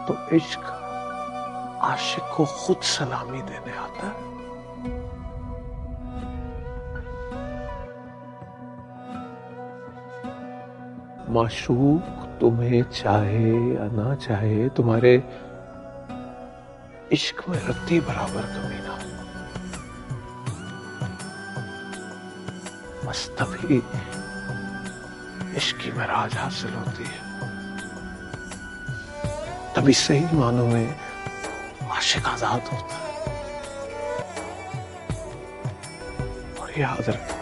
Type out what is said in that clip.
तो इश्क आशिक को खुद सलामी देने आता है। माशूक तुम्हें चाहे या ना चाहे, तुम्हारे इश्क में रत्ती बराबर कमी ना हो। बस तभी इश्क की महराज हासिल होती है, तभी सही मानों में आशिक आजाद होता है। और याद रखना,